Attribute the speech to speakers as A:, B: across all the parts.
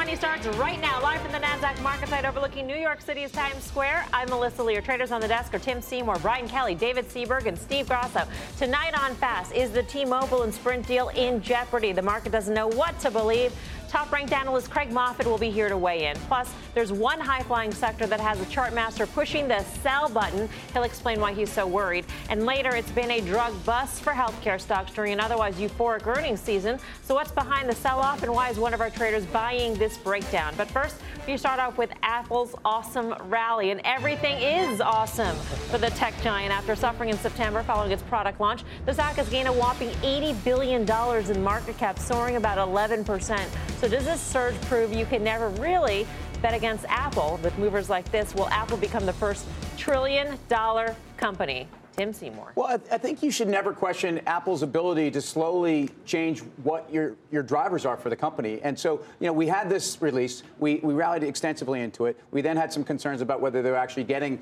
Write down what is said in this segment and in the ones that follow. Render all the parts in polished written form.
A: Money starts right now, live from the NASDAQ market site overlooking New York City's Times Square. I'm Melissa Lee. Your traders on the desk are Tim Seymour, Brian Kelly, David Seaberg, and Steve Grasso. Tonight on Fast, is the T-Mobile and Sprint deal in jeopardy? The market doesn't know what to believe. Top-ranked analyst Craig Moffett will be here to weigh in. Plus, there's one high-flying sector that has a chart master pushing the sell button. He'll explain why he's so worried. And later, it's been a drug bust for healthcare stocks during an otherwise euphoric earnings season. So what's behind the sell-off, and why is one of our traders buying this breakdown? But first, we start off with Apple's awesome rally. And everything is awesome for the tech giant. After suffering in September following its product launch, the stock has gained a whopping $80 billion in market cap, soaring about 11%. So does this surge prove you can never really bet against Apple? With movers like this, will Apple become the first trillion-dollar company? Tim Seymour.
B: Well, I think you should never question Apple's ability to slowly change what your drivers are for the company. And so, we had this release. We rallied extensively into it. We then had some concerns about whether they're actually getting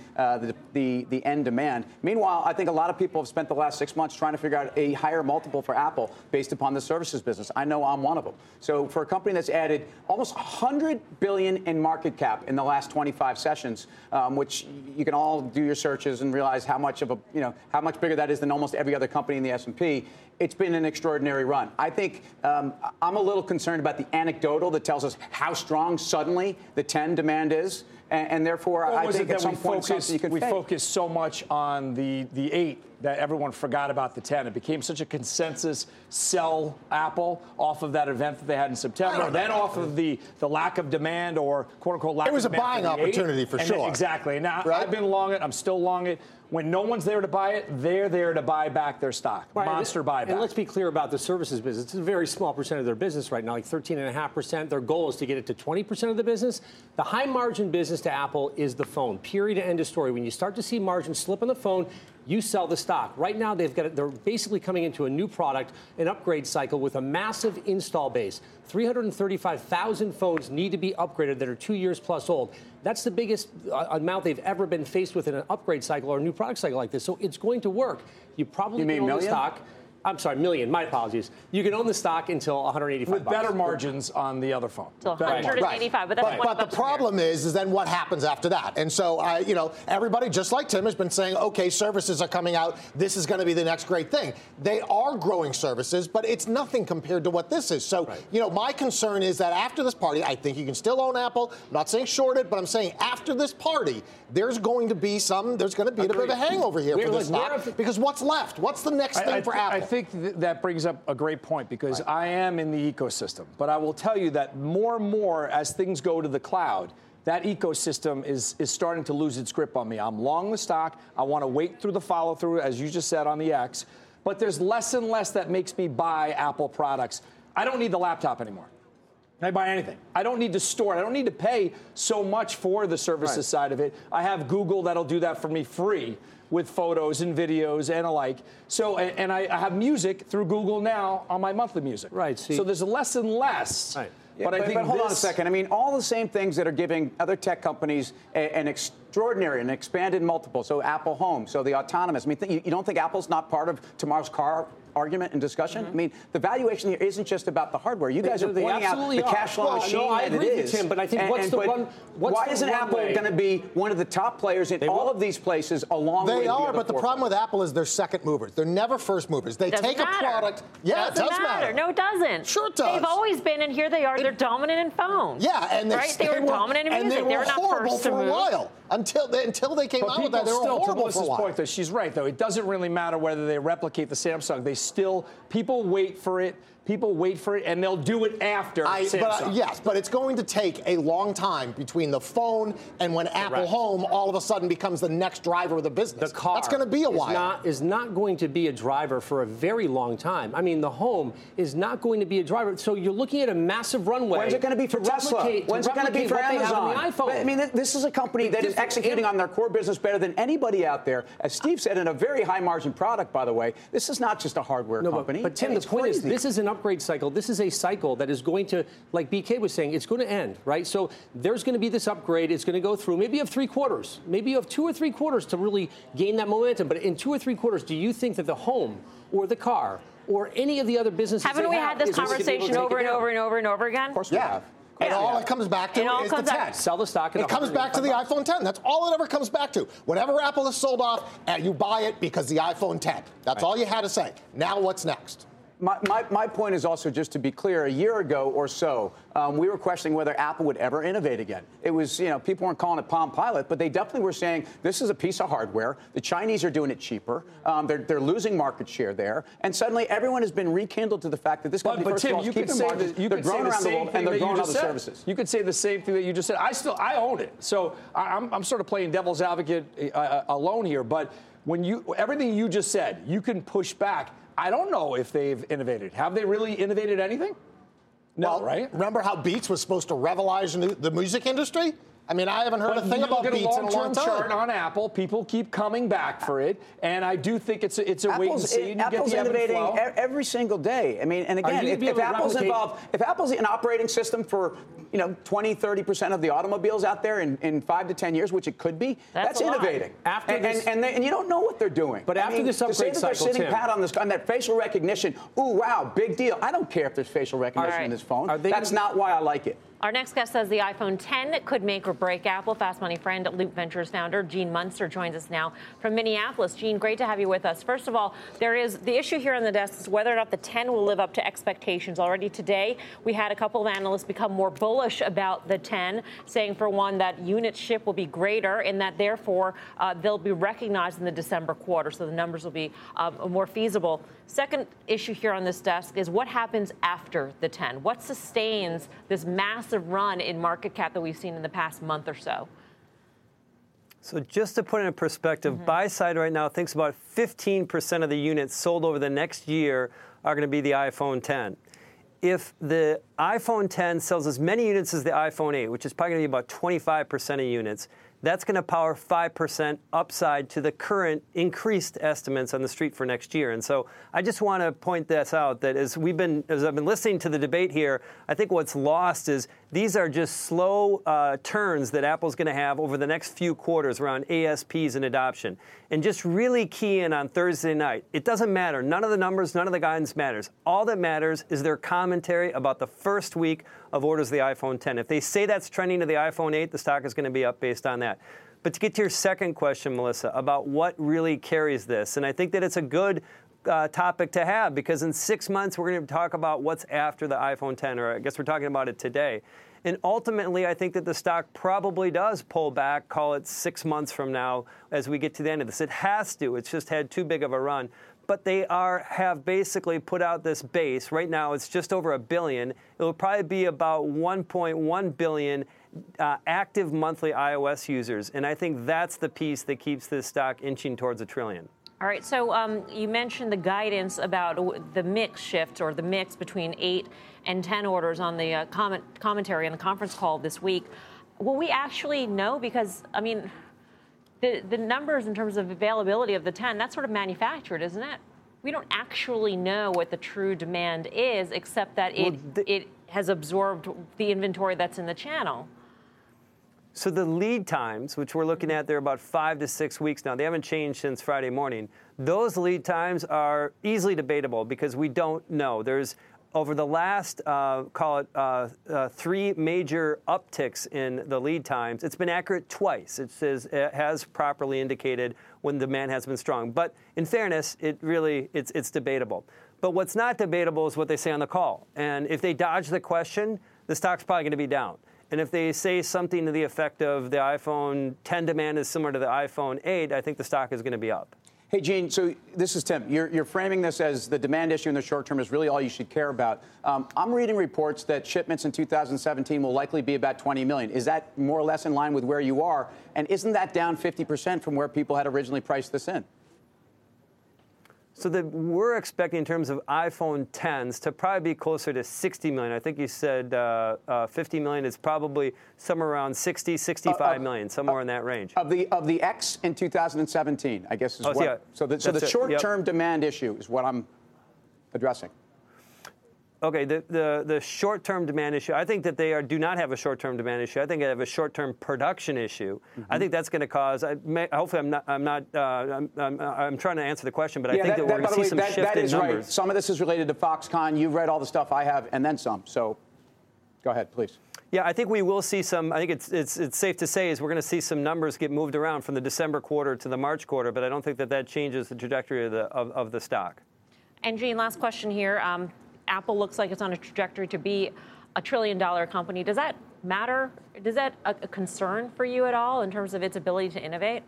B: the end demand. Meanwhile, I think a lot of people have spent the last 6 months trying to figure out a higher multiple for Apple based upon the services business. I know I'm one of them. So for a company that's added almost $100 billion in market cap in the last 25 sessions, which you can all do your searches and realize how much of a how much bigger that is than almost every other company in the S&P. It's been an extraordinary run. I think I'm a little concerned about the anecdotal that tells us how strong suddenly the 10 demand is. And therefore, I think at some point we
C: focus so much on the 8 that everyone forgot about the 10. It became such a consensus sell Apple off of that event that they had in September, then off of the lack of demand or quote unquote lack of demand.
D: It was a buying opportunity for sure.
C: Exactly. Now I've been long it. I'm still long it. When no one's there to buy it, they're there to buy back their stock. Right. Monster buyback.
E: And let's be clear about the services business. It's a very small percent of their business right now, like 13.5%. Their goal is to get it to 20% of the business. The high margin business to Apple is the phone. Period. End of story. When you start to see margins slip on the phone, you sell the stock. Right now, they're basically coming into a new product, an upgrade cycle with a massive install base. 335,000 phones need to be upgraded that are 2 years plus old. That's the biggest amount they've ever been faced with in an upgrade cycle or a new product cycle like this. So it's going to work. You probably can own the stock. I'm sorry, million. My apologies. You can own the stock until 185
C: with better margins on the other phone.
A: So 185,
D: but the problem is then what happens after that? And so, everybody, just like Tim, has been saying, okay, services are coming out. This is going to be the next great thing. They are growing services, but it's nothing compared to what this is. So, my concern is that after this party, I think you can still own Apple. I'm not saying short it, but I'm saying after this party, there's going to be a bit of a hangover here for this stock. Because what's left? What's the next thing for Apple?
C: I think that brings up a great point because I am in the ecosystem. But I will tell you that more and more as things go to the cloud, that ecosystem is starting to lose its grip on me. I'm long the stock. I want to wait through the follow through, as you just said, on the X. But there's less and less that makes me buy Apple products. I don't need the laptop anymore. Can I buy anything? I don't need to store it. I don't need to pay so much for the services side of it. I have Google that'll do that for me free with photos and videos and alike. So, and I have music through Google now on my monthly music.
E: Right.
C: So there's less and less.
E: Right.
B: But hold on a second. I mean, all the same things that are giving other tech companies an extraordinary and expanded multiple. So Apple Home, so the autonomous. I mean, you don't think Apple's not part of tomorrow's car argument and discussion? I mean, the valuation here isn't just about the hardware. You guys are pointing out the cash flow machine that it is.
E: Tim, but I think
B: why isn't Apple going to be one of the top players in all of these places along with the other
D: but the problem with Apple is they're second movers. They're never first movers. They take a product. Yeah, it does matter.
A: No, it doesn't.
D: Sure it does.
A: They've always been, and here they are. They're dominant in phones.
D: Yeah, and
A: they were dominant in music.
D: They were
A: not
D: horrible
A: first to
D: for a
A: move.
D: while. Until they came out with that, they were horrible for a while.
C: Point, though, she's right, though. It doesn't really matter whether they replicate the Samsung. People wait for it. People wait for it, and they'll do it after Samsung.
D: Yes, but it's going to take a long time between the phone and when Apple Home all of a sudden becomes the next driver of the business.
E: The car
D: That's going to be a while.
E: Is not going to be a driver for a very long time. I mean, the home is not going to be a driver. So you're looking at a massive runway.
B: When's it going to be for Tesla? When's it going to be for Amazon?
E: I
B: mean, this is a company that is executing on their core business better than anybody out there. As Steve said, in a very high margin product, by the way. This is not just a hardware company.
E: But Tim, the point is, this is an upgrade cycle. This is a cycle that is going to, like BK was saying, it's going to end, right? So there's going to be this upgrade. It's going to go through. Maybe you have 3 quarters. Maybe you have 2 or 3 quarters to really gain that momentum. But in 2 or 3 quarters, do you think that the home or the car or any of the other businesses
A: haven't we had this conversation over and over and over and over again?
B: Of course we have.
D: And all it comes back to is the 10.
E: Sell the stock.
D: It comes back to the iPhone 10. That's all it ever comes back to. Whenever Apple is sold off, and you buy it because the iPhone 10. That's all you had to say. Now what's next?
B: My point is also, just to be clear, a year ago or so, we were questioning whether Apple would ever innovate again. It was, people weren't calling it Palm Pilot, but they definitely were saying this is a piece of hardware. The Chinese are doing it cheaper. They're losing market share there. And suddenly everyone has been rekindled to the fact that this company,
C: but Tim, you could say they're growing around the world and they're growing other services. You could say the same thing that you just said. I own it. So I'm sort of playing devil's advocate alone here. But everything you just said, you can push back. I don't know if they've innovated. Have they really innovated anything? No, right?
D: Remember how Beats was supposed to revolutionize the music industry? I mean, I haven't heard a thing about Beats in a long time.
C: Look at a long-term chart on Apple. People keep coming back for it, and I do think it's a wait and see.
B: Apple's innovating every single day. I mean, and again, if Apple's involved, if Apple's an operating system for 20, 30% of the automobiles out there in 5 to 10 years, which it could be, that's innovating. And you don't know what they're doing.
E: But after this upgrade cycle,
B: they're sitting pat on that facial recognition. Ooh, wow, big deal. I don't care if there's facial recognition in this phone. That's not why I like it.
A: Our next guest says the iPhone 10 could make or break Apple. Fast Money friend, Loop Ventures founder Gene Munster joins us now from Minneapolis. Gene, great to have you with us. First of all, there is the issue here on the desk is whether or not the 10 will live up to expectations. Already today, we had a couple of analysts become more bullish about the 10, saying, for one, that unit ship will be greater and that, therefore, they'll be recognized in the December quarter, so the numbers will be more feasible. Second issue here on this desk is what happens after the 10? What sustains this massive run in market cap that we've seen in the past month or so?
F: So just to put it in perspective, buy side right now thinks about 15% of the units sold over the next year are going to be the iPhone 10. If the iPhone 10 sells as many units as the iPhone 8, which is probably going to be about 25% of units, that's going to power 5% upside to the current increased estimates on the street for next year. And so I just want to point this out, that as I've been listening to the debate here, I think what's lost is these are just slow turns that Apple's going to have over the next few quarters around ASPs and adoption. And just really key in on Thursday night. It doesn't matter. None of the numbers, none of the guidance matters. All that matters is their commentary about the first week of orders of the iPhone 10. If they say that's trending to the iPhone 8, the stock is going to be up based on that. But to get to your second question, Melissa, about what really carries this, and I think that it's a good topic to have, because in 6 months we're going to talk about what's after the iPhone 10, or I guess we're talking about it today. And ultimately, I think that the stock probably does pull back, call it 6 months from now, as we get to the end of this. It has to. It's just had too big of a run. But they have basically put out this base. Right now, it's just over $1 billion. It will probably be about 1.1 billion active monthly iOS users. And I think that's the piece that keeps this stock inching towards $1 trillion.
A: All right, so you mentioned the guidance about the mix shift, or the mix between 8 and 10 orders on the commentary on the conference call this week. Will we actually know? Because, I mean, the numbers in terms of availability of the 10, that's sort of manufactured, isn't it? We don't actually know what the true demand is, except that it has absorbed the inventory that's in the channel.
F: So the lead times, which we're looking at, they're about 5 to 6 weeks now. They haven't changed since Friday morning. Those lead times are easily debatable because we don't know. There's, over the last, 3 major upticks in the lead times, it's been accurate twice. It has properly indicated when demand has been strong. But in fairness, it's debatable. But what's not debatable is what they say on the call. And if they dodge the question, the stock's probably going to be down. And if they say something to the effect of the iPhone 10 demand is similar to the iPhone 8, I think the stock is going to be up.
B: Hey, Gene, so this is Tim. You're framing this as the demand issue in the short term is really all you should care about. I'm reading reports that shipments in 2017 will likely be about 20 million. Is that more or less in line with where you are? And isn't that down 50% from where people had originally priced this in?
F: So we're expecting, in terms of iPhone 10s, to probably be closer to 60 million. I think you said 50 million. Is probably somewhere around 60, 65 million, somewhere in that range.
B: Of the X in 2017, I guess is what. Yeah. So the short-term demand issue is what I'm addressing.
F: Okay, the short-term demand issue, I think that they do not have a short-term demand issue. I think they have a short-term production issue. I think that's going to cause. Hopefully, I'm trying to answer the question, but I think that we're going to see some shift in numbers. That is right.
B: Some of this is related to Foxconn. You've read all the stuff I have, and then some. So, go ahead, please.
F: Yeah, I think we will see some. I think it's safe to say is we're going to see some numbers get moved around from the December quarter to the March quarter, but I don't think that changes the trajectory of the stock.
A: And Gene, last question here. Apple looks like it's on a trajectory to be a $1 trillion company. Does that matter? Is that a concern for you at all in terms of its ability to innovate?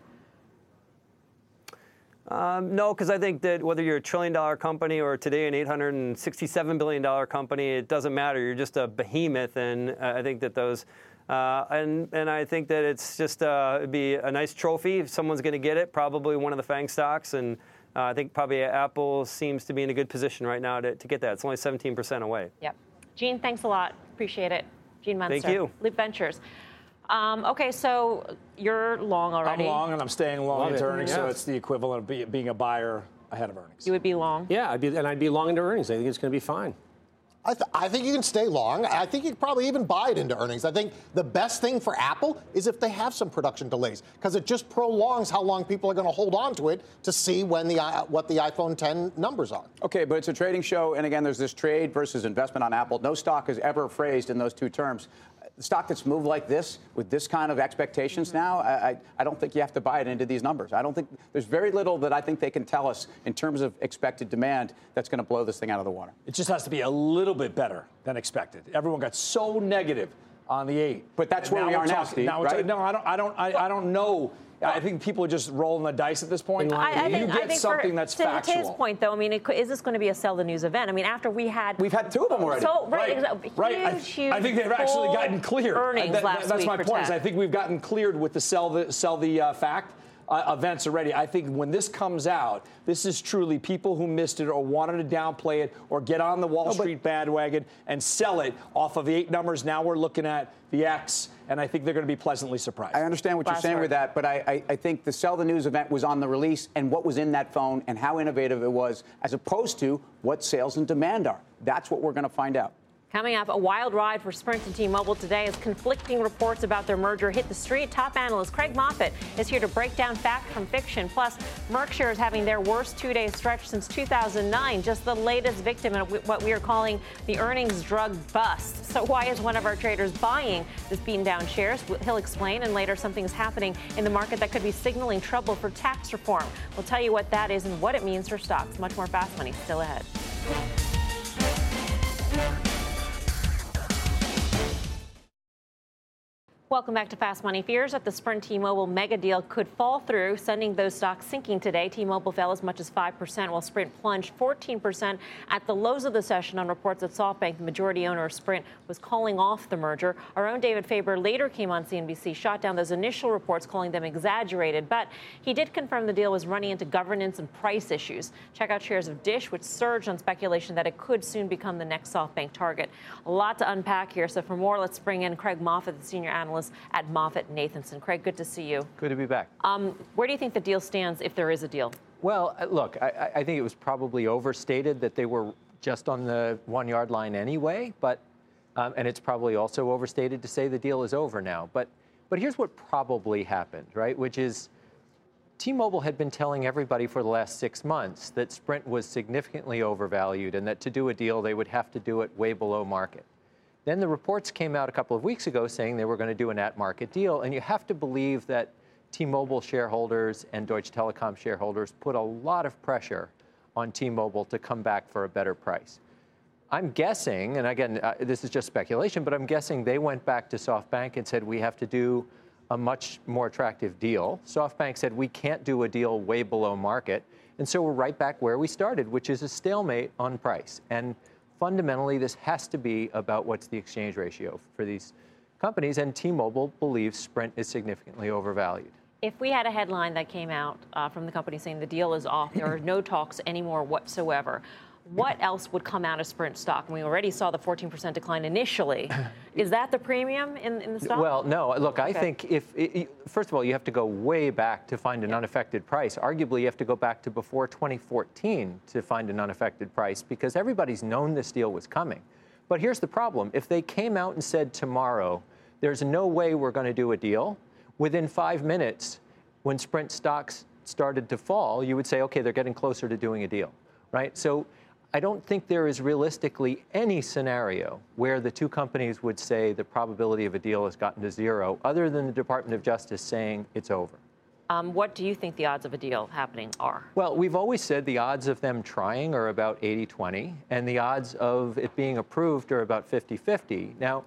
F: No, because I think that whether you're a $1 trillion company or today an $867 billion company, it doesn't matter. You're just a behemoth, and I think that those, and I think that it's just it'd be a nice trophy if someone's going to get it. Probably one of the FANG stocks, and I think probably Apple seems to be in a good position right now to get that. It's only 17% away.
A: Yep. Gene, thanks a lot. Appreciate it. Gene Munster.
F: Thank you.
A: Leap Ventures. Okay, so you're long already.
C: I'm long, and I'm staying long into earnings, so
E: Yeah.
C: it's the equivalent of being a buyer ahead of earnings.
A: You would be long?
E: Yeah, I'd be long into earnings. I think it's going to be fine.
D: I think you can stay long. I think you could probably even buy it into earnings. I think the best thing for Apple is if they have some production delays, because it just prolongs how long people are going to hold on to it to see when what the iPhone 10 numbers are.
B: Okay, but it's a trading show, and again, there's this trade versus investment on Apple. No stock is ever phrased in those two terms. The stock that's moved like this, with this kind of expectations now, I don't think you have to buy it into these numbers. I don't think there's very little that I think they can tell us in terms of expected demand that's going to blow this thing out of the water.
C: It just has to be a little bit better than expected. Everyone got so negative on the 8.
B: But that's where we are now, Steve, right?
C: No, I don't know. I think people are just rolling the dice at this point.
A: I
C: think something that's factual.
A: To his point, though, I mean, is this going to be a sell the news event? I mean, after we've had
B: 2 of them already.
A: So,
C: Right.
A: Huge,
C: I think they've actually gotten cleared.
A: Earnings last
C: that's
A: week
C: my
A: for
C: point.
A: tech.
C: Is I think we've gotten cleared with the sell the fact events already. I think when this comes out, this is truly people who missed it or wanted to downplay it or get on the Wall Street bandwagon and sell it off of the 8 numbers. Now we're looking at the X, and I think they're going to be pleasantly surprised.
B: I understand what you're saying with that, but I think the sell the news event was on the release and what was in that phone and how innovative it was, as opposed to what sales and demand are. That's what we're going to find out.
A: Coming up, a wild ride for Sprint and T-Mobile today as conflicting reports about their merger hit the street. Top analyst Craig Moffett is here to break down fact from fiction. Plus, Merck shares having their worst 2-day stretch since 2009, just the latest victim in what we are calling the earnings drug bust. So why is one of our traders buying this beaten down shares? He'll explain, and later something is happening in the market that could be signaling trouble for tax reform. We'll tell you what that is and what it means for stocks. Much more Fast Money still ahead. Welcome back to Fast Money. Fears that the Sprint T-Mobile mega deal could fall through, sending those stocks sinking today. T-Mobile fell as much as 5%, while Sprint plunged 14% at the lows of the session on reports that SoftBank, the majority owner of Sprint, was calling off the merger. Our own David Faber later came on CNBC, shot down those initial reports, calling them exaggerated, but he did confirm the deal was running into governance and price issues. Check out shares of Dish, which surged on speculation that it could soon become the next SoftBank target. A lot to unpack here, so for more, let's bring in Craig Moffett, the senior analyst at MoffettNathanson. Craig, good to see you.
G: Good to be back.
A: Where do you think the deal stands, if there is a deal?
G: Well, look, I think it was probably overstated that they were just on the 1-yard line anyway, but and it's probably also overstated to say the deal is over now. But here's what probably happened, right? Which is T-Mobile had been telling everybody for the last 6 months that Sprint was significantly overvalued and that to do a deal they would have to do it way below market. Then the reports came out a couple of weeks ago saying they were going to do an at-market deal, and you have to believe that T-Mobile shareholders and Deutsche Telekom shareholders put a lot of pressure on T-Mobile to come back for a better price. I'm guessing, and again, this is just speculation, but I'm guessing they went back to SoftBank and said, we have to do a much more attractive deal. SoftBank said, we can't do a deal way below market. And so we're right back where we started, which is a stalemate on price. And fundamentally, this has to be about what's the exchange ratio for these companies, and T-Mobile believes Sprint is significantly overvalued.
A: If we had a headline that came out from the company saying the deal is off, there are no talks anymore whatsoever, what else would come out of Sprint stock? We already saw the 14% decline initially. Is that the premium in the stock?
G: Well, no. Look, I think first of all, you have to go way back to find an unaffected price. Arguably, you have to go back to before 2014 to find an unaffected price because everybody's known this deal was coming. But here's the problem. If they came out and said tomorrow, there's no way we're going to do a deal, within 5 minutes, when Sprint stocks started to fall, you would say, okay, they're getting closer to doing a deal, right? So I don't think there is realistically any scenario where the two companies would say the probability of a deal has gotten to zero, other than the Department of Justice saying it's over.
A: What do you think the odds of a deal happening are?
G: Well, we've always said the odds of them trying are about 80-20, and the odds of it being approved are about 50-50. Now,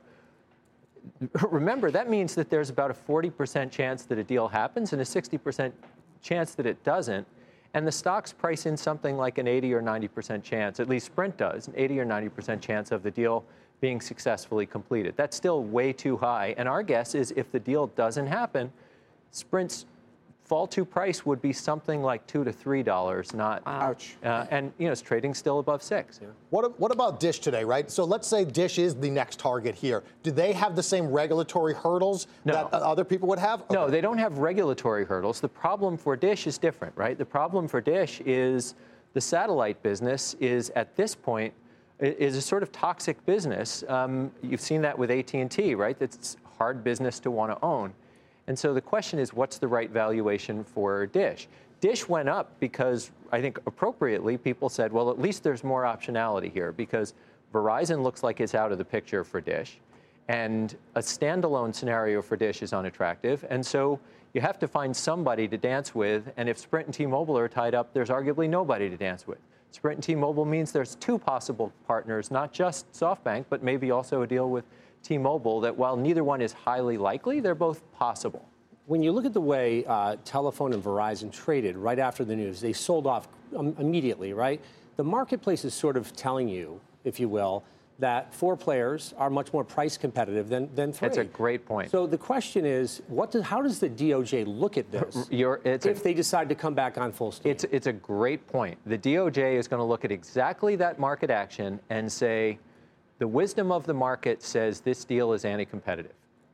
G: remember, that means that there's about a 40% chance that a deal happens and a 60% chance that it doesn't. And the stocks price in something like an 80 or 90% chance, at least Sprint does, an 80 or 90% chance of the deal being successfully completed. That's still way too high. And our guess is if the deal doesn't happen, Sprint's fall to price would be something like $2 to $3, not.
B: Ouch.
G: And it's trading still above 6. Yeah.
D: What about Dish today, right? So let's say Dish is the next target here. Do they have the same regulatory hurdles that other people would have? Okay.
G: No, they don't have regulatory hurdles. The problem for Dish is different, right? The problem for Dish is the satellite business is, at this point, is a sort of toxic business. You've seen that with AT&T, right? It's hard business to want to own. And so the question is, what's the right valuation for Dish? Dish went up because, I think appropriately, people said, well, at least there's more optionality here, because Verizon looks like it's out of the picture for Dish, and a standalone scenario for Dish is unattractive. And so you have to find somebody to dance with, and if Sprint and T-Mobile are tied up, there's arguably nobody to dance with. Sprint and T-Mobile means there's two possible partners, not just SoftBank, but maybe also a deal with T-Mobile, that while neither one is highly likely, they're both possible.
E: When you look at the way Telephone and Verizon traded right after the news, they sold off immediately, right? The marketplace is sort of telling you, if you will, that 4 players are much more price competitive than 3.
G: That's a great point.
E: So the question is, how does the DOJ look at this if they decide to come back on full steam?
G: It's a great point. The DOJ is going to look at exactly that market action and say, the wisdom of the market says this deal is anti-competitive,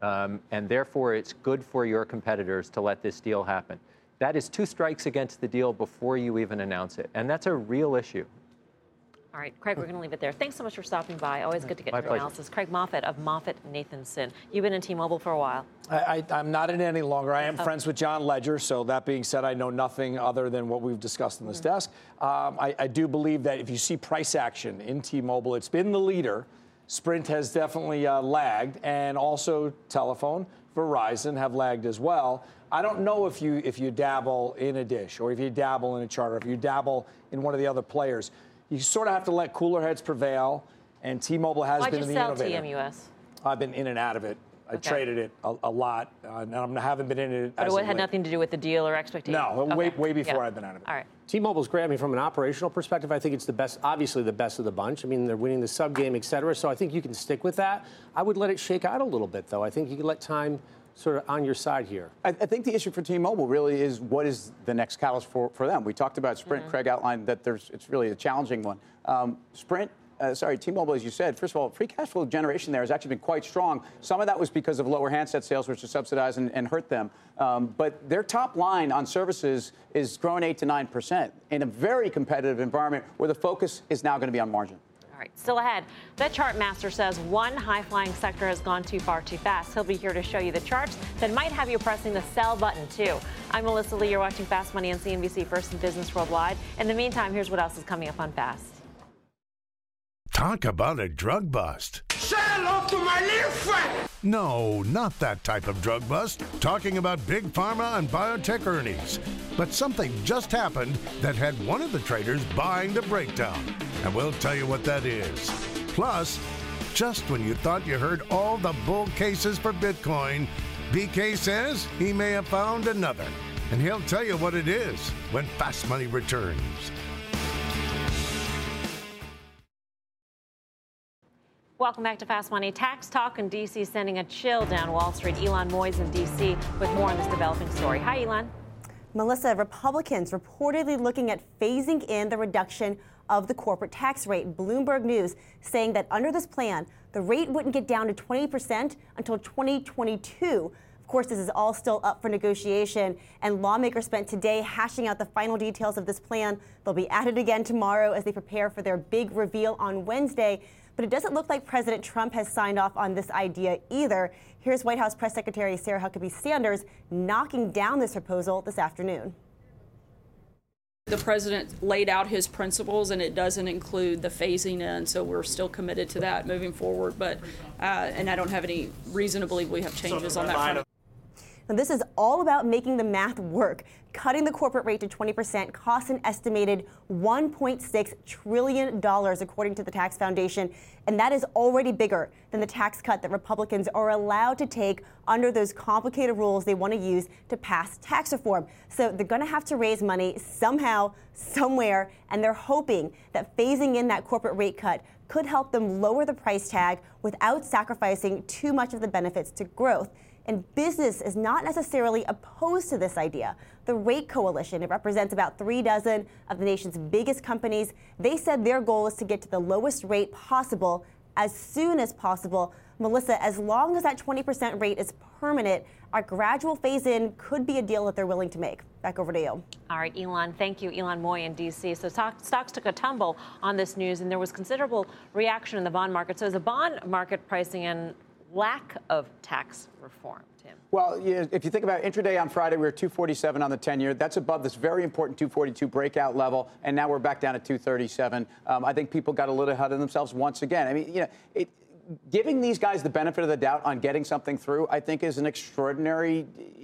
G: and therefore it's good for your competitors to let this deal happen. That is 2 strikes against the deal before you even announce it, and that's a real issue.
A: All right, Craig, we're going to leave it there. Thanks so much for stopping by. Always good to get your analysis. Craig Moffett of MoffettNathanson. You've been in T-Mobile for a while.
C: I'm not in it any longer. I am friends with John Ledger, so that being said, I know nothing other than what we've discussed on this desk. I do believe that if you see price action in T-Mobile, it's been the leader. Sprint has definitely lagged, and also Telephone, Verizon have lagged as well. I don't know if you dabble in a Dish, or if you dabble in a Charter, if you dabble in one of the other players. You sort of have to let cooler heads prevail, and T-Mobile has been the innovator.
A: Why'd you sell TMUS?
C: I've been in and out of it. I traded it a lot, and I haven't been in it.
A: But it had nothing to do with the deal or expectation?
C: No, way before I've been out of it.
A: All right.
E: T-Mobile's great. I mean, from an operational perspective, I think it's the best, obviously the best of the bunch. I mean, they're winning the sub game, et cetera. So I think you can stick with that. I would let it shake out a little bit, though. I think you can let time sort of on your side here.
B: I think the issue for T-Mobile really is what is the next catalyst for them. We talked about Sprint. Craig outlined that it's really a challenging one. T-Mobile, as you said, first of all, free cash flow generation there has actually been quite strong. Some of that was because of lower handset sales, which are subsidized and hurt them. But their top line on services is growing 8 to 9% in a very competitive environment where the focus is now going to be on margin.
A: All right, still ahead. The chart master says one high-flying sector has gone too far too fast. He'll be here to show you the charts that might have you pressing the sell button, too. I'm Melissa Lee. You're watching Fast Money on CNBC First in Business Worldwide. In the meantime, here's what else is coming up on Fast.
H: Talk about a drug bust.
I: Say hello to my little friend.
H: No, not that type of drug bust. Talking about big pharma and biotech earnings. But something just happened that had one of the traders buying the breakdown. And we'll tell you what that is. Plus, just when you thought you heard all the bull cases for Bitcoin, BK says he may have found another. And he'll tell you what it is when Fast Money returns.
A: Welcome back to Fast Money. Tax talk in D.C. sending a chill down Wall Street. Elon Moyes in D.C. with more on this developing story. Hi, Elon.
J: Melissa, Republicans reportedly looking at phasing in the reduction of the corporate tax rate. Bloomberg News saying that under this plan, the rate wouldn't get down to 20% until 2022. Of course, this is all still up for negotiation, and lawmakers spent today hashing out the final details of this plan. They'll be at it again tomorrow as they prepare for their big reveal on Wednesday. But it doesn't look like President Trump has signed off on this idea either. Here's White House Press Secretary Sarah Huckabee Sanders knocking down this proposal this afternoon.
K: The president laid out his principles, and it doesn't include the phasing in, so we're still committed to that moving forward. But and I don't have any reason to believe we have changes on that front.
J: Now, this is all about making the math work. Cutting the corporate rate to 20% costs an estimated $1.6 trillion, according to the Tax Foundation. And that is already bigger than the tax cut that Republicans are allowed to take under those complicated rules they want to use to pass tax reform. So they're going to have to raise money somehow, somewhere, and they're hoping that phasing in that corporate rate cut could help them lower the price tag without sacrificing too much of the benefits to growth. And business is not necessarily opposed to this idea. The Rate Coalition, it represents about 36 of the nation's biggest companies. They said their goal is to get to the lowest rate possible as soon as possible. Melissa, as long as that 20% rate is permanent, our gradual phase-in could be a deal that they're willing to make. Back over to you.
A: All right, Elon, thank you. Elon Moy in D.C. So stocks took a tumble on this news, and there was considerable reaction in the bond market. So is the bond market pricing in lack of tax reform, Tim?
B: Well, if you think about intraday on Friday, we were 247 on the 10-year. That's above this very important 242 breakout level, and now we're back down at 237. I think people got a little ahead of themselves once again. I mean, giving these guys the benefit of the doubt on getting something through, I think, is an extraordinary,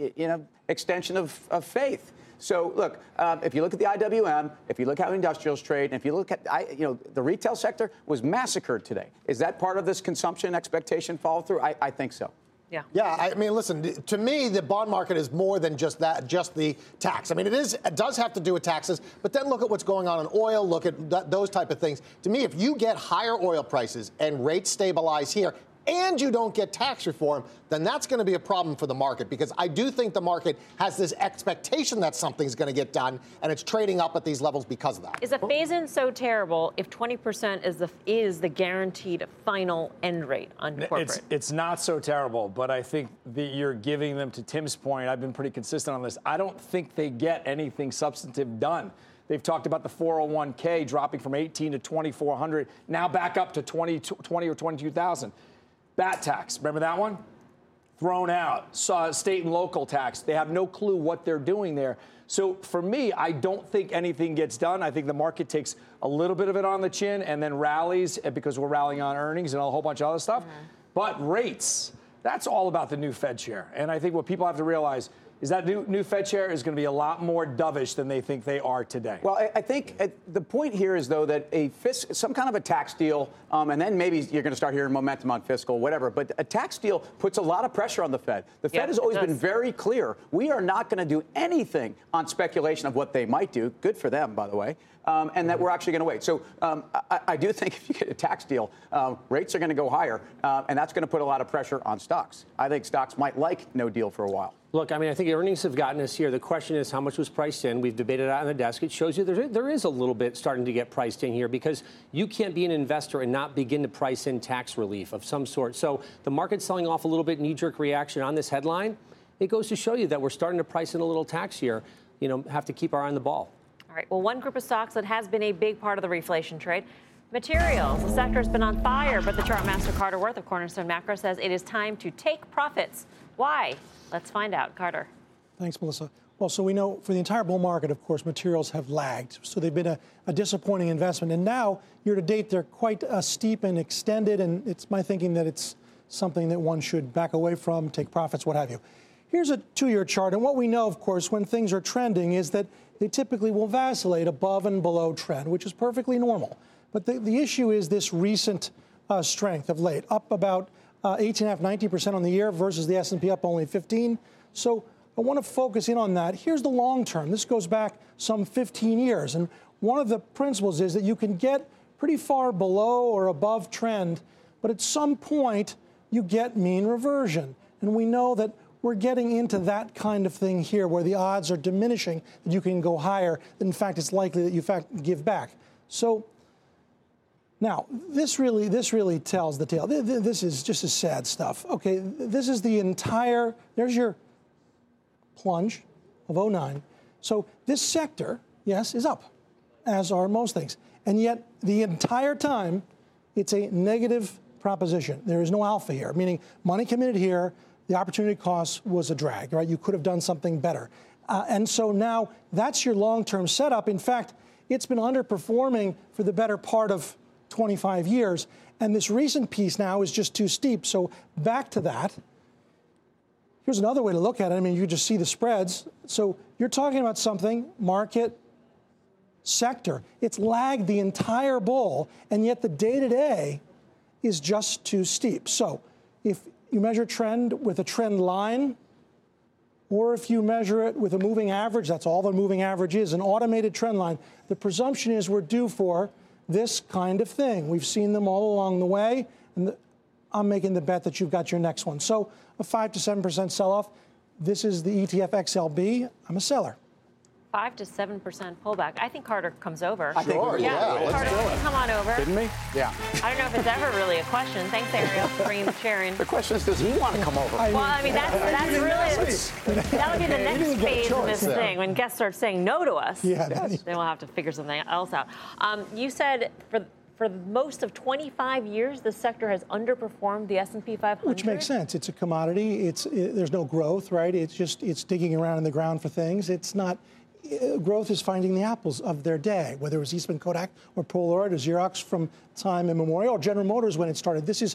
B: extension of faith. So, look, if you look at the IWM, if you look how industrials trade, and if you look at, the retail sector was massacred today. Is that part of this consumption expectation follow through? I think so.
A: Yeah.
D: Yeah, I mean, listen, to me, the bond market is more than just that, just the tax. I mean, it does have to do with taxes, but then look at what's going on in oil, look at those type of things. To me, if you get higher oil prices and rates stabilize here, and you don't get tax reform, then that's going to be a problem for the market, because I do think the market has this expectation that something's going to get done, and it's trading up at these levels because of that.
A: Is a phase-in so terrible if 20% is the guaranteed final end rate on corporate?
C: It's not so terrible, but I think that you're giving them, to Tim's point, I've been pretty consistent on this, I don't think they get anything substantive done. They've talked about the 401k dropping from $1,800 to $2,400, now back up to $20 or $22,000. BAT tax, remember that one? Thrown out. State and local tax. They have no clue what they're doing there. So for me, I don't think anything gets done. I think the market takes a little bit of it on the chin and then rallies because we're rallying on earnings and a whole bunch of other stuff. But rates, that's all about the new Fed chair. And I think what people have to realize is that new Fed chair is going to be a lot more dovish than they think they are today.
B: Well, I think the point here is, though, that some kind of a tax deal, and then maybe you're going to start hearing momentum on fiscal, whatever, but a tax deal puts a lot of pressure on the Fed. The Fed has always been very clear. We are not going to do anything on speculation of what they might do. Good for them, by the way. And that we're actually going to wait. So I do think if you get a tax deal, rates are going to go higher, and that's going to put a lot of pressure on stocks. I think stocks might like no deal for a while.
E: Look, I mean, I think earnings have gotten us here. The question is how much was priced in. We've debated it on the desk. It shows you there is a little bit starting to get priced in here, because you can't be an investor and not begin to price in tax relief of some sort. So the market's selling off a little bit, knee-jerk reaction on this headline. It goes to show you that we're starting to price in a little tax here. Have to keep our eye on the ball.
A: All right. Well, one group of stocks that has been a big part of the reflation trade, materials. The sector has been on fire, but the chart master Carter Worth of Cornerstone Macro says it is time to take profits. Why? Let's find out. Carter.
L: Thanks, Melissa. Well, so we know for the entire bull market, of course, materials have lagged. So they've been a disappointing investment. And now, year to date, they're quite steep and extended. And it's my thinking that it's something that one should back away from, take profits, what have you. Here's a 2-year chart. And what we know, of course, when things are trending is that they typically will vacillate above and below trend, which is perfectly normal. But the issue is this recent strength of late, up about 18.5%, 19% on the year versus the S&P up only 15%. So I want to focus in on that. Here's the long term. This goes back some 15 years. And one of the principles is that you can get pretty far below or above trend, but at some point you get mean reversion. And we know that we're getting into that kind of thing here where the odds are diminishing that you can go higher. In fact, it's likely that you give back. So now, this really tells the tale. This is just a sad stuff. Okay, this is the entire, there's your plunge of 09. So this sector, yes, is up, as are most things. And yet, the entire time, it's a negative proposition. There is no alpha here, meaning money committed here, the opportunity cost was a drag, right? You could have done something better. And so now that's your long-term setup. In fact, it's been underperforming for the better part of 25 years. And this recent piece now is just too steep. So back to that. Here's another way to look at it. I mean, you just see the spreads. So you're talking about something, market, sector. It's lagged the entire bull, and yet the day-to-day is just too steep. So if you measure trend with a trend line, or if you measure it with a moving average, that's all the moving average is, an automated trend line, the presumption is we're due for this kind of thing. We've seen them all along the way, and I'm making the bet that you've got your next one. So a 5 to 7% sell-off. This is the ETF XLB. I'm a seller.
A: 5 to 7% pullback. I think Carter comes over.
D: Sure, yeah.
A: Carter, come on over.
B: Didn't we? Yeah.
A: I don't know if it's ever really a question. Thanks, Ariel, for bringing the chair in.
B: The question is, does he want to come over?
A: Well, I mean, that's really, that would be the next phase of this thing. When guests start saying no to us, then we'll have to figure something else out. You said for most of 25 years, the sector has underperformed the S&P 500.
L: Which makes sense. It's a commodity. There's no growth, right? It's digging around in the ground for things. It's not. Growth is finding the apples of their day, whether it was Eastman Kodak or Polaroid or Xerox from time immemorial, or General Motors when it started. This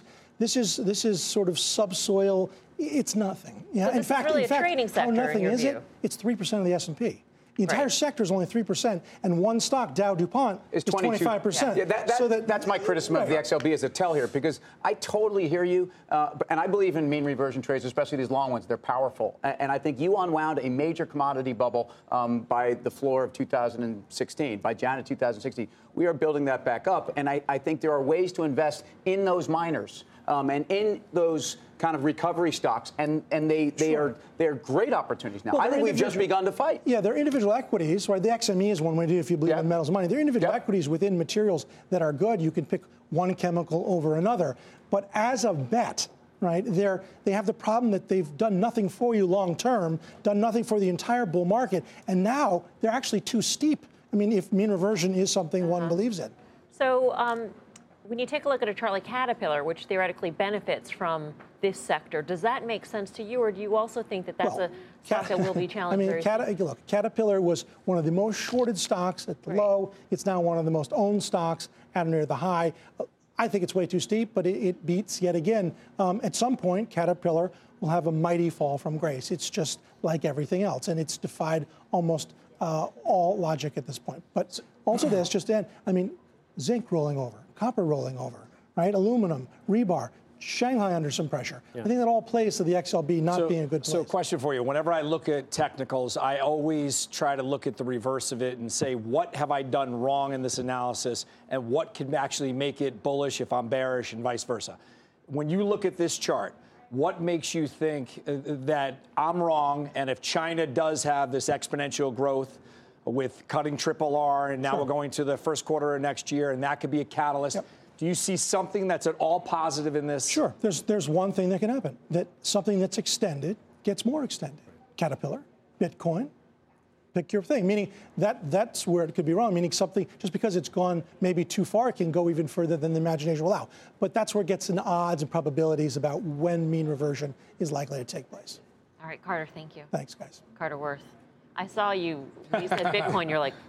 L: is sort of subsoil. It's nothing. Yeah.
A: So this is really a trading sector,
L: how nothing
A: in your
L: is
A: view.
L: it? It's 3% of the S&P. The entire sector is only 3%, and one stock, Dow DuPont, is 25%.
B: Yeah, that's my criticism of the XLB as a tell here, because I totally hear you, and I believe in mean reversion trades, especially these long ones. They're powerful. And I think you unwound a major commodity bubble by the floor of 2016, by January 2016. We are building that back up, and I think there are ways to invest in those miners and in those kind of recovery stocks, and they're great opportunities now. Well, I think we've just begun to fight.
L: Yeah, they're individual equities, right? The XME is one way to do if you believe in metals money. They're individual equities within materials that are good. You can pick one chemical over another. But as a bet, right, they have the problem that they've done nothing for you long term, done nothing for the entire bull market, and now they're actually too steep. I mean, if mean reversion is something one believes in.
A: So when you take a look at a chart like Caterpillar, which theoretically benefits from this sector, does that make sense to you, or do you also think that that's a stock that will be challenged?
L: I mean, look, Caterpillar was one of the most shorted stocks at the low. It's now one of the most owned stocks at near the high. I think it's way too steep, but it beats yet again. At some point, Caterpillar will have a mighty fall from grace. It's just like everything else, and it's defied almost all logic at this point. But also this, just then, I mean, zinc rolling over, copper rolling over, right? Aluminum, rebar, Shanghai under some pressure. I think that all plays to the XLB not being a good place.
C: So question for you. Whenever I look at technicals, I always try to look at the reverse of it and say, what have I done wrong in this analysis, and what can actually make it bullish if I'm bearish, and vice versa. When you look at this chart, what makes you think that I'm wrong, and if China does have this exponential growth with cutting RRR, and now we're going to the first quarter of next year, and that could be a catalyst. Do you see something that's at all positive in this?
L: Sure. There's one thing that can happen, that something that's extended gets more extended. Caterpillar, Bitcoin, pick your thing. Meaning that's where it could be wrong. Meaning something, just because it's gone maybe too far, it can go even further than the imagination will allow. But that's where it gets into odds and probabilities about when mean reversion is likely to take place.
A: All right, Carter, thank you.
L: Thanks, guys.
A: Carter Worth. I saw you said Bitcoin, you're like,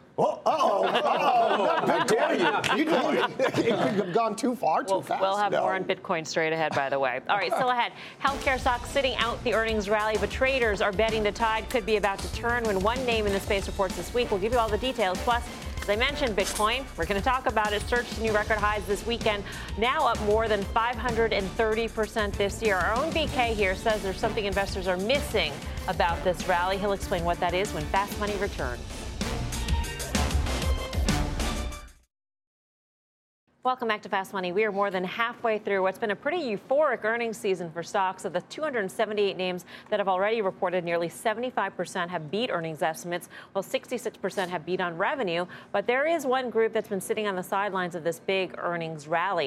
D: how dare you? It could have gone too far, too fast.
A: We'll have more on Bitcoin straight ahead, by the way. All right, still ahead. Healthcare stocks sitting out the earnings rally, but traders are betting the tide could be about to turn when one name in the space reports this week. We'll give you all the details. Plus, as I mentioned, Bitcoin, we're going to talk about it. Surged to new record highs this weekend, now up more than 530% this year. Our own BK here says there's something investors are missing about this rally. He'll explain what that is when Fast Money returns. Welcome back to Fast Money. We are more than halfway through what's been a pretty euphoric earnings season for stocks. Of the 278 names that have already reported, nearly 75% have beat earnings estimates, while 66% have beat on revenue. But there is one group that's been sitting on the sidelines of this big earnings rally: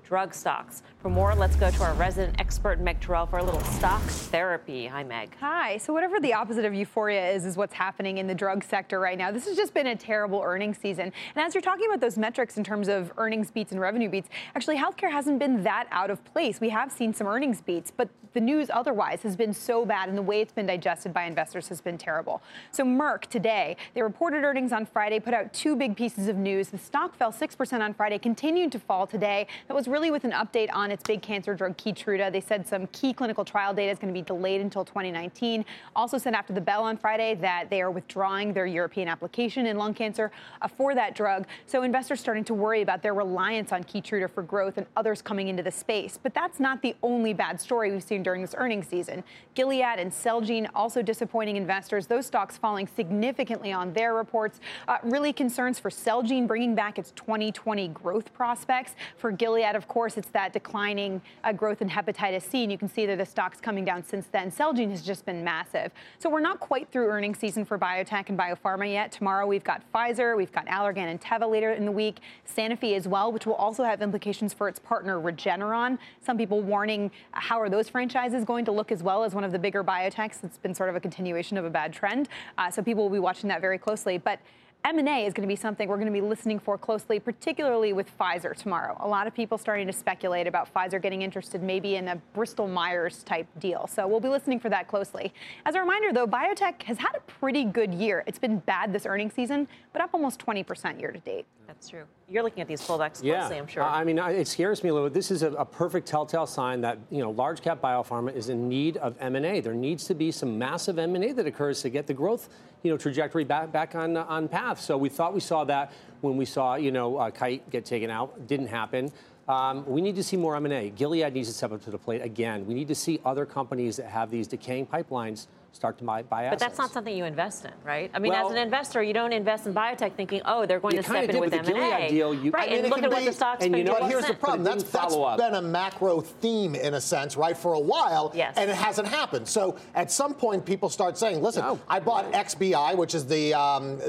A: drug stocks. For more, let's go to our resident expert, Meg Terrell, for a little stock therapy. Hi, Meg.
M: Hi. So whatever the opposite of euphoria is what's happening in the drug sector right now. This has just been a terrible earnings season. And as you're talking about those metrics in terms of earnings beats and revenue beats, actually healthcare hasn't been that out of place. We have seen some earnings beats, but the news otherwise has been so bad, and the way it's been digested by investors has been terrible. So Merck today, they reported earnings on Friday, put out two big pieces of news. The stock fell 6% on Friday, continued to fall today. That was really with an update on its big cancer drug Keytruda. They said some key clinical trial data is going to be delayed until 2019. Also said after the bell on Friday that they are withdrawing their European application in lung cancer for that drug. So investors starting to worry about their reliance on Keytruda for growth and others coming into the space. But that's not the only bad story we've seen during this earnings season. Gilead and Celgene also disappointing investors. Those stocks falling significantly on their reports. Really concerns for Celgene bringing back its 2020 growth prospects. For Gilead, of course, it's that declining growth in hepatitis C, and you can see that the stock's coming down since then. Celgene has just been massive. So we're not quite through earnings season for biotech and biopharma yet. Tomorrow we've got Pfizer, we've got Allergan and Teva later in the week, Sanofi as well, which will also have implications for its partner Regeneron. Some people warning how are those franchises going to look as well as one of the bigger biotechs. It's been sort of a continuation of a bad trend. So people will be watching that very closely. But M&A is going to be something we're going to be listening for closely, particularly with Pfizer tomorrow. A lot of people starting to speculate about Pfizer getting interested maybe in a Bristol-Myers type deal. So we'll be listening for that closely. As a reminder, though, biotech has had a pretty good year. It's been bad this earnings season, but up almost 20% year to date.
A: That's true. You're looking at these pullbacks closely, I'm sure.
E: I mean, it scares me a little bit. This is a perfect telltale sign that, large cap biopharma is in need of M&A. There needs to be some massive M&A that occurs to get the growth, trajectory back on path. So we thought we saw that when we saw, Kite get taken out. Didn't happen. We need to see more M&A. Gilead needs to step up to the plate again. We need to see other companies that have these decaying pipelines start to buy assets.
A: But that's not something you invest in, right? I mean, as an investor, you don't invest in biotech thinking, they're going to step in with M&A.
E: Gilead deal,
A: right, and look at what the stock's been doing.
D: But here's the problem. That's been a macro theme, in a sense, right, for a while, and it hasn't happened. So at some point, people start saying, listen, I bought XBI, which is the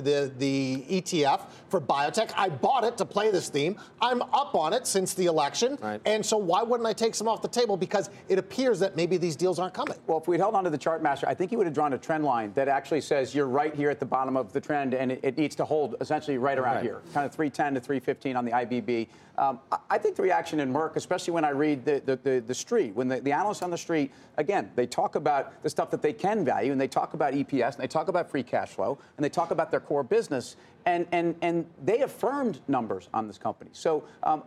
D: ETF for biotech. I bought it to play this theme. I'm up on it since the election. Right. And so why wouldn't I take some off the table? Because it appears that maybe these deals aren't coming.
B: Well, if we'd held on to the chart master, I think he would have drawn a trend line that actually says you're right here at the bottom of the trend, and it needs to hold essentially right around here, kind of 310 to 315 on the IBB. I think the reaction in Merck, especially when I read the street, when the analysts on the street, again, they talk about the stuff that they can value, and they talk about EPS, and they talk about free cash flow, and they talk about their core business, and they affirmed numbers on this company. So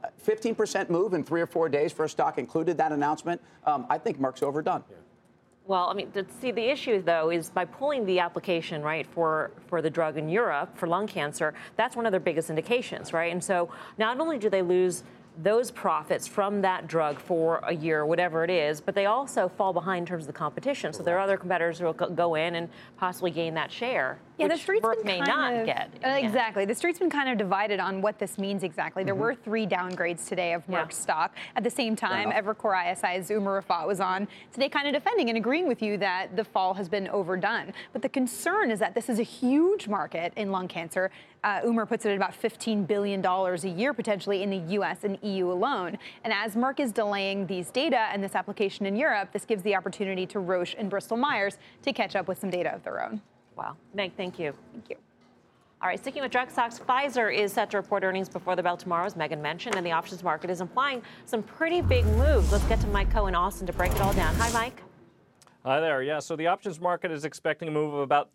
B: 15% move in 3 or 4 days for a stock included that announcement. I think Merck's overdone. Yeah.
A: Well, I mean, see, the issue, though, is by pulling the application, right, for the drug in Europe for lung cancer, that's one of their biggest indications, right? And so not only do they lose those profits from that drug for a year, whatever it is, but they also fall behind in terms of the competition. So there are other competitors who will go in and possibly gain that share.
M: Yeah, the street's
A: Merck may not get.
M: Exactly. The street's been kind of divided on what this means exactly. There were 3 downgrades today of Merck's stock. At the same time, Evercore ISI's Umer Raffat was on today kind of defending and agreeing with you that the fall has been overdone. But the concern is that this is a huge market in lung cancer. Umer puts it at about $15 billion a year potentially in the U.S. and EU alone. And as Merck is delaying these data and this application in Europe, this gives the opportunity to Roche and Bristol-Myers to catch up with some data of their own.
A: Wow. Meg, thank you.
M: Thank you.
A: All right, sticking with drug stocks, Pfizer is set to report earnings before the bell tomorrow, as Megan mentioned, and the options market is implying some pretty big moves. Let's get to Mike Coe in Austin to break it all down. Hi, Mike.
N: Hi there. Yeah, so the options market is expecting a move of about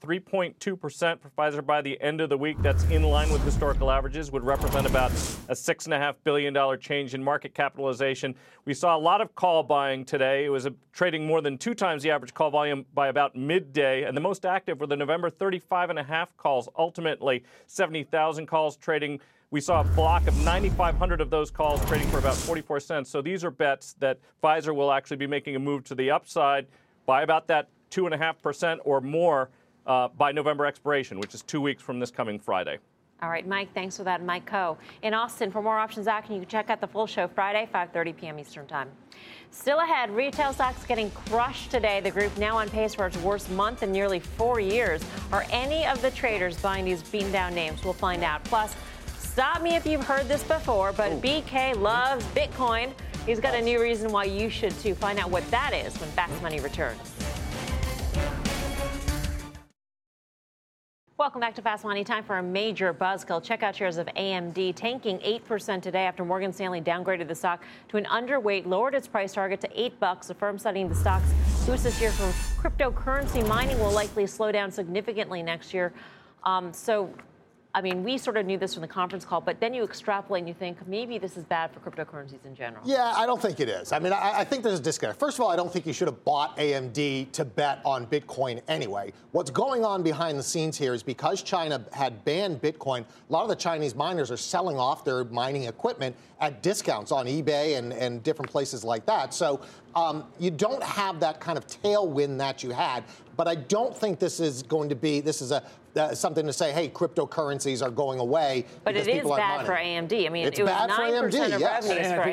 N: 3.2% for Pfizer by the end of the week. That's in line with historical averages, would represent about a $6.5 billion change in market capitalization. We saw a lot of call buying today. It was trading more than 2 times the average call volume by about midday, and the most active were the November 35.5 calls. Ultimately, 70,000 calls trading. We saw a block of 9,500 of those calls trading for about 44 cents. So these are bets that Pfizer will actually be making a move to the upside by about that 2.5% or more by November expiration, which is 2 weeks from this coming Friday.
A: All right, Mike, thanks for that. Mike Coe in Austin. For more options action, you can check out the full show Friday, 5:30 p.m. Eastern Time. Still ahead, retail stocks getting crushed today. The group now on pace for its worst month in nearly 4 years. Are any of the traders buying these beaten down names? We'll find out. Plus, stop me if you've heard this before, but BK loves Bitcoin. He's got a new reason why you should too. Find out what that is when Fast Money returns. Welcome back to Fast Money. Time for a major buzzkill. Check out shares of AMD tanking 8% today after Morgan Stanley downgraded the stock to an underweight, lowered its price target to $8. The firm studying the stock's boost this year from cryptocurrency mining will likely slow down significantly next year. We sort of knew this from the conference call, but then you extrapolate and you think maybe this is bad for cryptocurrencies in general.
D: Yeah, I don't think it is. I think there's a disconnect. First of all, I don't think you should have bought AMD to bet on Bitcoin anyway. What's going on behind the scenes here is because China had banned Bitcoin, a lot of the Chinese miners are selling off their mining equipment at discounts on eBay and different places like that. So you don't have that kind of tailwind that you had. But I don't think this is something to say, hey, cryptocurrencies are going away.
A: But it is bad for AMD. It was 9% of revenues for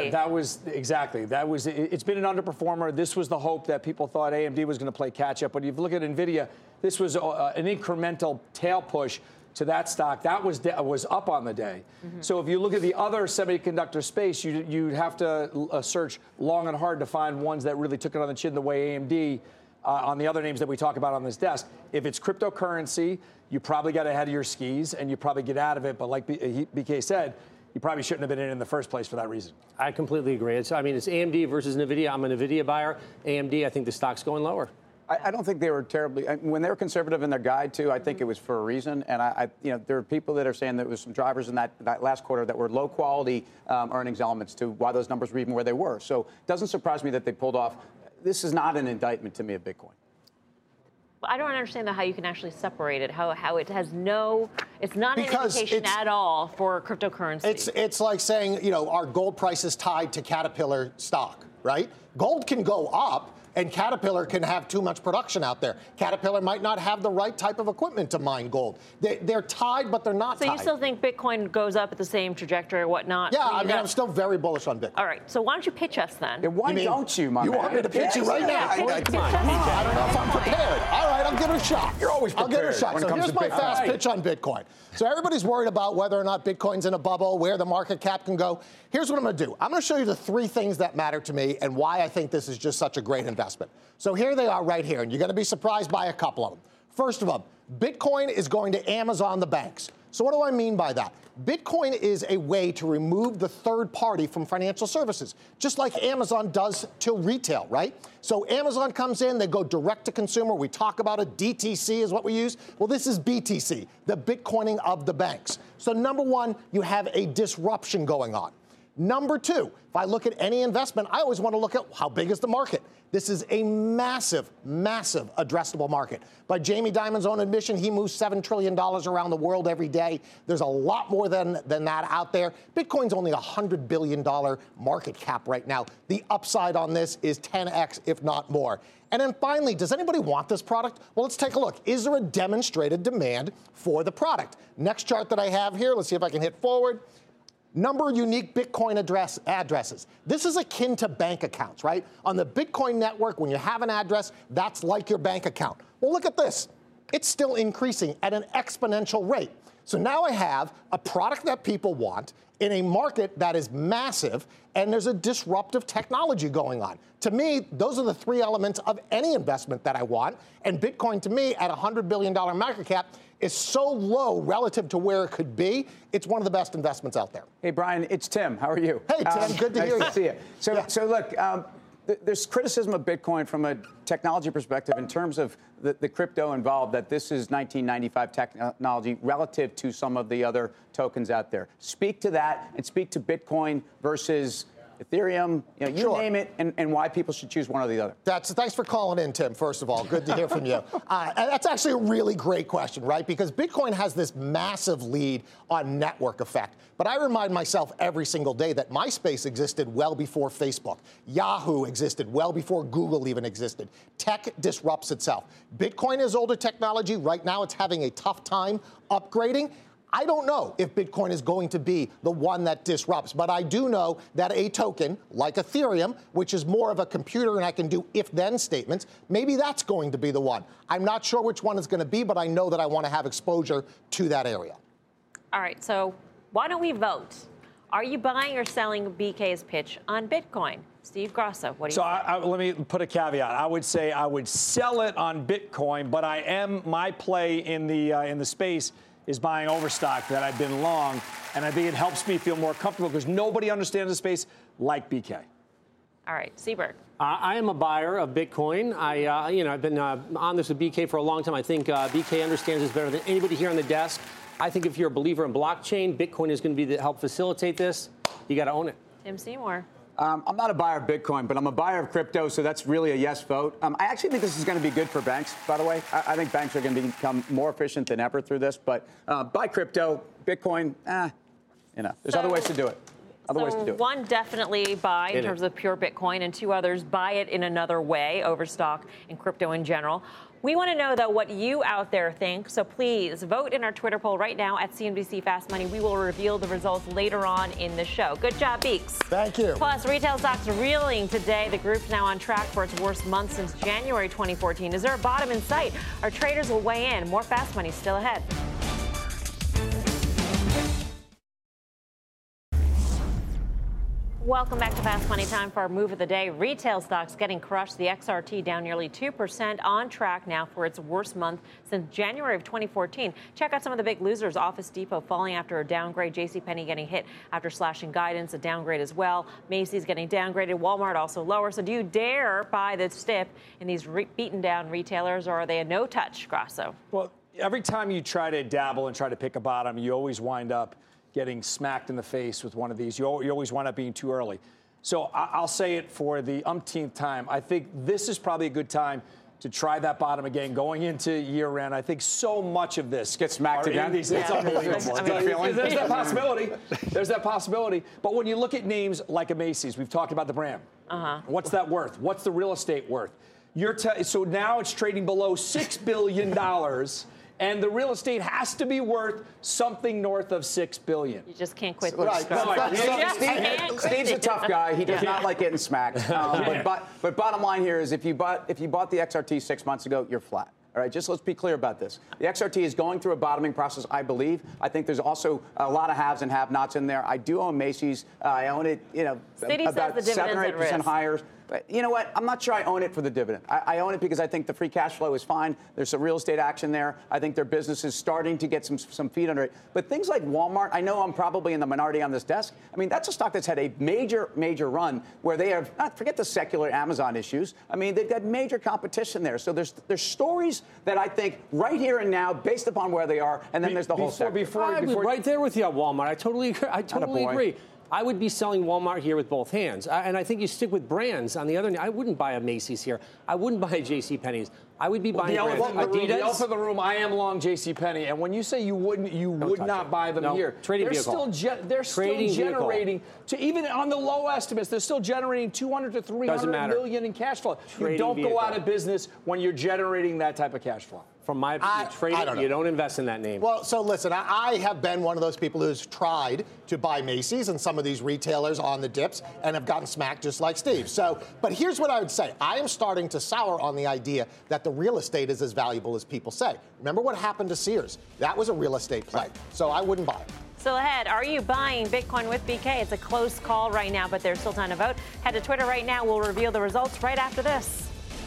A: AMD.
C: It's been an underperformer. This was the hope that people thought AMD was going to play catch up. But if you look at NVIDIA, this was an incremental tail push to that stock. That was up on the day. Mm-hmm. So if you look at the other semiconductor space, you'd have to search long and hard to find ones that really took it on the chin the way AMD. On the other names that we talk about on this desk, if it's cryptocurrency, you probably got ahead of your skis and you probably get out of it. But like BK said, you probably shouldn't have been in the first place for that reason.
E: I completely agree. It's AMD versus NVIDIA. I'm an NVIDIA buyer. AMD, I think the stock's going lower.
B: I don't think they were terribly. When they were conservative in their guide too, I think it was for a reason. And there are people that are saying there was some drivers in that last quarter that were low quality earnings elements to why those numbers were even where they were. So it doesn't surprise me that they pulled off. This is not an indictment to me of Bitcoin.
A: I don't understand how you can actually separate it. How it has it's not an indication at all for cryptocurrency.
D: It's like saying, our gold price is tied to Caterpillar stock, right? Gold can go up. And Caterpillar can have too much production out there. Caterpillar might not have the right type of equipment to mine gold. They're tied, but they're not tied.
A: So you still think Bitcoin goes up at the same trajectory or whatnot?
D: Yeah, I'm still very bullish on Bitcoin.
A: All right, so why don't you pitch us then?
B: Yeah, why don't you,
D: You want me to pitch you right now? Come on. I don't know if I'm prepared. All right, I'll give it a shot.
B: You're always prepared.
D: I'll give it a shot. So here's my fast pitch on Bitcoin. So everybody's worried about whether or not Bitcoin's in a bubble, where the market cap can go. Here's what I'm going to do. I'm going to show you the three things that matter to me and why I think this is just such a great investment. So here they are right here, and you're going to be surprised by a couple of them. First of all, Bitcoin is going to Amazon the banks. So what do I mean by that? Bitcoin is a way to remove the third party from financial services, just like Amazon does to retail, right? So Amazon comes in, they go direct to consumer. We talk about it. DTC is what we use. Well, this is BTC, the Bitcoining of the banks. So number one, you have a disruption going on. Number two, if I look at any investment, I always want to look at how big is the market. This is a massive, massive addressable market. By Jamie Dimon's own admission, he moves $7 trillion around the world every day. There's a lot more than that out there. Bitcoin's only a $100 billion market cap right now. The upside on this is 10x, if not more. And then finally, does anybody want this product? Well, let's take a look. Is there a demonstrated demand for the product? Next chart that I have here, let's see if I can hit forward. Number of unique Bitcoin addresses. This is akin to bank accounts, right? On the Bitcoin network, when you have an address, that's like your bank account. Well, look at this. It's still increasing at an exponential rate. So now I have a product that people want in a market that is massive, and there's a disruptive technology going on. To me, those are the three elements of any investment that I want. And Bitcoin, to me, at a $100 billion market cap, is so low relative to where it could be. It's one of the best investments out there.
B: Hey, Brian, it's Tim. How are you?
D: Hey, Tim. Good to hear you.
B: Nice to see you. So look, there's criticism of Bitcoin from a technology perspective in terms of the crypto involved, that this is 1995 technology relative to some of the other tokens out there. Speak to that and speak to Bitcoin versus Ethereum, you name it, and why people should choose one or the other.
D: Thanks for calling in, Tim, first of all. Good to hear from you. That's actually a really great question, right? Because Bitcoin has this massive lead on network effect. But I remind myself every single day that MySpace existed well before Facebook. Yahoo existed well before Google even existed. Tech disrupts itself. Bitcoin is older technology. Right now, it's having a tough time upgrading. I don't know if Bitcoin is going to be the one that disrupts, but I do know that a token like Ethereum, which is more of a computer and I can do if-then statements, maybe that's going to be the one. I'm not sure which one it's going to be, but I know that I want to have exposure to that area.
A: All right, so why don't we vote? Are you buying or selling BK's pitch on Bitcoin? Steve Grasso, what do you say?
C: So let me put a caveat. I would say I would sell it on Bitcoin, but my play in the space is buying overstock that I've been long, and I think it helps me feel more comfortable because nobody understands the space like BK.
A: All right, Seberg.
E: I am a buyer of Bitcoin. I've been on this with BK for a long time. I think BK understands this better than anybody here on the desk. I think if you're a believer in blockchain, Bitcoin is going to be to help facilitate this. You got to own it.
A: Tim Seymour.
B: I'm not a buyer of Bitcoin, but I'm a buyer of crypto, so that's really a yes vote. I actually think this is going to be good for banks, by the way. I think banks are going to become more efficient than ever through this. But buy crypto, Bitcoin, there's other ways to do it.
A: One, definitely buy in terms of pure Bitcoin, and two others, buy it in another way, overstock in crypto in general. We want to know, though, what you out there think. So please vote in our Twitter poll right now at CNBC Fast Money. We will reveal the results later on in the show. Good job, Beeks.
D: Thank you.
A: Plus, retail stocks reeling today. The group's now on track for its worst month since January 2014. Is there a bottom in sight? Our traders will weigh in. More Fast Money still ahead. Welcome back to Fast Money. Time for our move of the day. Retail stocks getting crushed. The XRT down nearly 2%, on track now for its worst month since January of 2014. Check out some of the big losers. Office Depot falling after a downgrade. JCPenney getting hit after slashing guidance, a downgrade as well. Macy's getting downgraded. Walmart also lower. So do you dare buy the dip in these beaten down retailers, or are they a no-touch, Grasso?
C: Well, every time you try to dabble and try to pick a bottom, you always wind up getting smacked in the face with one of these. You always wind up being too early. So I'll say it for the umpteenth time. I think this is probably a good time to try that bottom again going into year end. I think so much of this
B: gets smacked again.
C: It's unbelievable. There's that possibility. There's that possibility. But when you look at names like a Macy's, we've talked about the brand. What's that worth? What's the real estate worth? So now it's trading below $6 billion. And the real estate has to be worth something north of $6 billion.
A: You just can't quit.
B: Steve's a tough guy. He does not like getting smacked. But bottom line here is, if you bought the XRT 6 months ago, you're flat. All right, just let's be clear about this. The XRT is going through a bottoming process, I believe. I think there's also a lot of haves and have-nots in there. I do own Macy's. I own it, about 7 or 8% higher. But you know what? I'm not sure I own it for the dividend. I own it because I think the free cash flow is fine. There's some real estate action there. I think their business is starting to get some feet under it. But things like Walmart, I know I'm probably in the minority on this desk. I mean, that's a stock that's had a major run where they have, forget the secular Amazon issues. I mean, they've got major competition there. So there's stories that I think right here and now, based upon where they are, and then there's the whole sector.
E: I'm right there with you on Walmart. I totally agree. I would be selling Walmart here with both hands. And I think you stick with brands. On the other hand, I wouldn't buy a Macy's here. I wouldn't buy a JCPenney's. I would be buying brands.
C: The elephant in the room, I am long JCPenney. And when you say you would not buy them here.
E: Trading
C: vehicle. They're still generating, even on the low estimates, they're still generating $200 to $300 million in cash flow. You don't go out of business when you're generating that type of cash flow.
E: From my opinion, you don't invest in that name.
D: Well, so listen, I have been one of those people who's tried to buy Macy's and some of these retailers on the dips and have gotten smacked just like Steve. So, but here's what I would say. I am starting to sour on the idea that the real estate is as valuable as people say. Remember what happened to Sears? That was a real estate play. So I wouldn't buy it.
A: Still ahead, are you buying Bitcoin with BK? It's a close call right now, but there's still time to vote. Head to Twitter right now. We'll reveal the results right after this.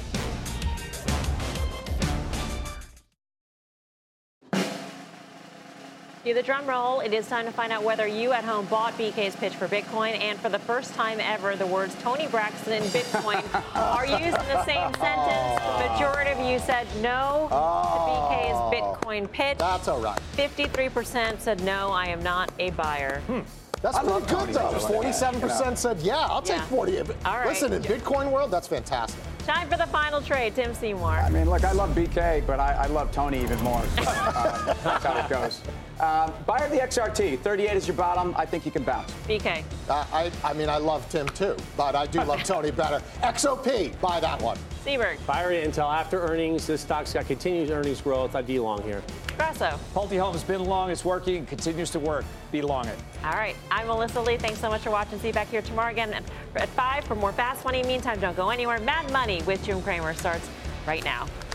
A: Cue the drum roll. It is time to find out whether you at home bought BK's pitch for Bitcoin. And for the first time ever, the words Tony Braxton and Bitcoin are used in the same sentence. The majority of you said no to BK's Bitcoin pitch.
D: That's all right.
A: 53% said no, I am not a buyer.
D: That's pretty good, though. 47% said, yeah, I'll take 40.
A: All right.
D: Listen, in Bitcoin world, that's fantastic.
A: Time for the final trade. Tim Seymour.
B: I mean, look, I love BK, but I love Tony even more. So, that's how it goes. Buyer the XRT. 38 is your bottom. I think you can bounce.
A: BK.
D: I mean, I love Tim, too, but I do love Tony better. XOP, buy that one.
A: Seberg.
E: Buy it until after earnings. This stock's got continued earnings growth. I'd be long here.
A: Grasso.
C: Pulte Homes been long. It's working. Continues to work. Be long it.
A: All right. I'm Melissa Lee. Thanks so much for watching. See you back here tomorrow again at 5 for more Fast Money. Meantime, don't go anywhere. Mad Money with Jim Cramer starts right now.